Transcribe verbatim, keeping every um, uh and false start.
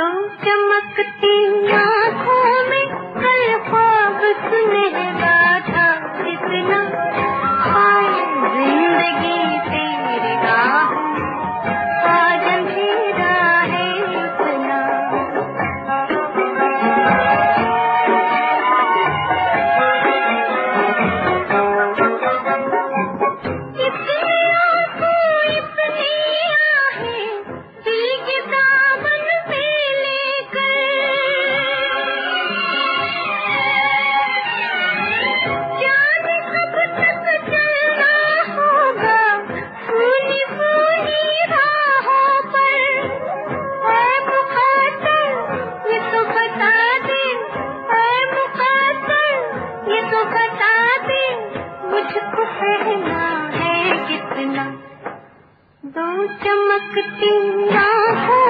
दो चमकती आँखों में कल ख्वाब सुनहरा था कितना, आए जिंदगी तेरी राहों आज अंधेरा है इतना। इतनी आँखों इतनी आहें दिल के दामन पे लेकर, जाने कब तक चलना होगा फूली फूली राहों पर। ऐ मुक़द्दर ये तो बता दे, ऐ मुक़द्दर ये तो बता दे, मुझको कहना है कितना। दो चमकती आँखों